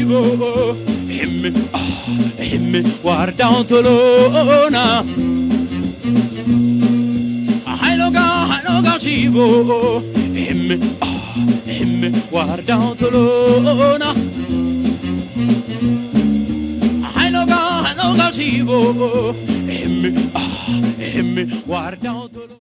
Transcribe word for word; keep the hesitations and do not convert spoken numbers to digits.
cibo, himmi, ah, himmi, guarda un tolona. Hai loga, hai loga cibo, himmi, ah, himmi, guarda un tolona. Hai loga, hai loga cibo, himmi, ah, himmi, guarda un tolona.